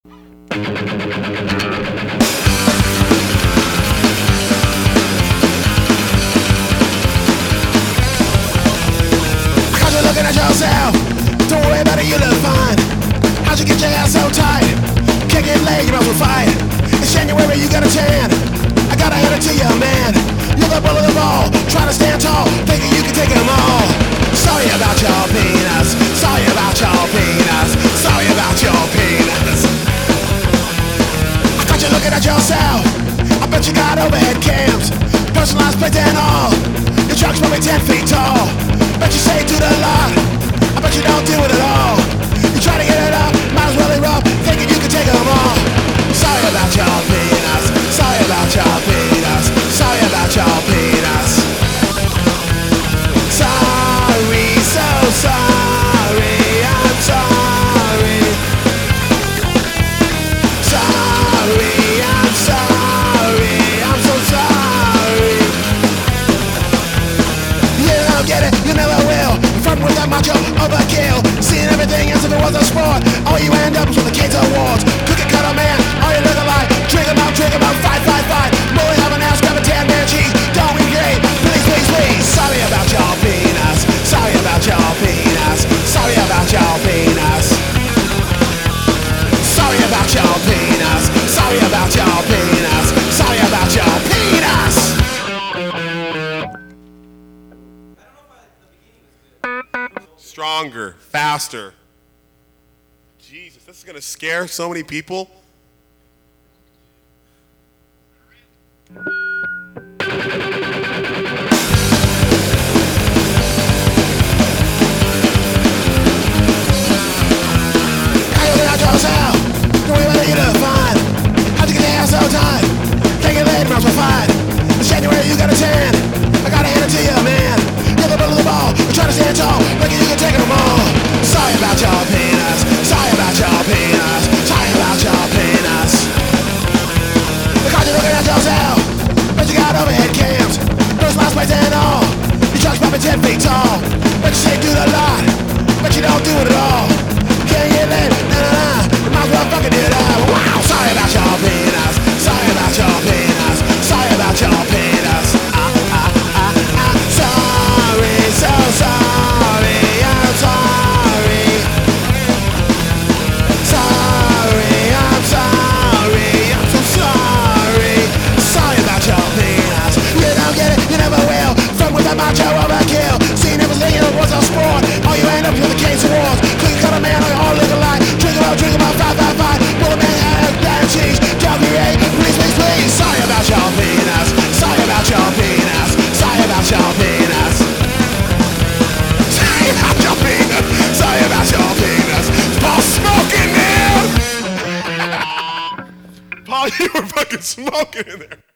Cause you're looking at yourself. Don't worry about it, you look fine. How'd you get your ass so tight? Can't get laid, you must fight. It's January, you got a tan. I gotta hand it to you, man. You're the bull of the ball, trying to stand tall, thinking you can take them all. Sorry about your penis. Sorry about your penis. Sorry about your penis. I got you looking at yourself. I bet you got overhead cams, personalized plates and all. Your truck's probably 10 feet tall. Bet you say to the lot. I bet you don't do it at all. You try to get it up, might as well erupt, thinking you can take them all. Sorry about your penis. Sorry about your penis. Sorry about your penis. Sorry, so sorry, I'm sorry. Sorry, I'm sorry, I'm so sorry. You don't get it, you never will. Front with that macho overkill, seeing everything as if it was a sport. All you end up is with the Cato Awards. Cookie cutter man, all you look alike. Drink about, fight, fight, fight. Molly have an ass, grab a tan man cheese. Don't be great, please, please, please. Sorry about your penis. Sorry about your penis. Sorry about your penis. Sorry about your penis. Sorry about your penis. Sorry about your penis. Stronger, faster. Jesus, this is gonna scare so many people. How'd you get your ass so tight? Can't get laid, might as well fight. It's January, you got a tan. I gotta hand it to you, man. You're the bull of the ball, you're trying to stand tall, thinking you can take them all. Sorry about your penis. Sorry about your penis. Sorry about your penis. Because you're looking at yourself, but you got overhead cams, personalized plates and all. Your truck's probably 10 feet tall, but you say do the lot, but you don't do it at all. Can't get laid, nah. You might as well fucking do it all. Wow, sorry about your penis. Sorry about your penis. Sorry about your penis. Sorry, so sorry, I'm sorry. Sorry, I'm sorry, I'm so sorry. Sorry about your penis. You don't get it, you never will. From with that macho overkill, seeing everything it was a sport. All you end up with the Cato Awards. Cookie cutter man, all you all look alike. Drink about, fight, fight, fight. Bullet man, ass, damn cheese. Don't be ready, please, please, please. Sorry about your penis. Sorry about your penis. Sorry about your penis. Sorry about your penis. Sorry about your penis. Paul smoking, man. Paul, you were fucking smoking in there.